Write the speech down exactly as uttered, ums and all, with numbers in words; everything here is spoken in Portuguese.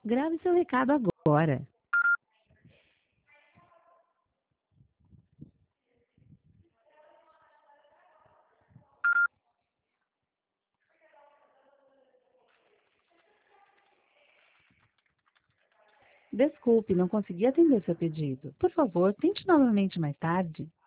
Grave seu recado agora. Desculpe, não consegui atender seu pedido. Por favor, tente novamente mais tarde.